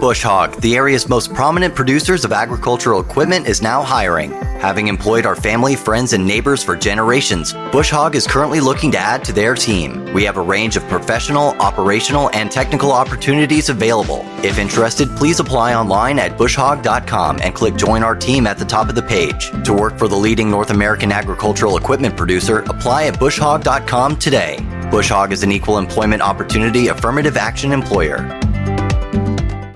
Bush Hog, the area's most prominent producers of agricultural equipment, is now hiring. Having employed our family, friends, and neighbors for generations, Bush Hog is currently looking to add to their team. We have a range of professional, operational, and technical opportunities available. If interested, please apply online at bushhog.com and click Join Our Team at the top of the page. To work for the leading North American agricultural equipment producer, apply at bushhog.com today. Bush Hog is an equal employment opportunity affirmative action employer.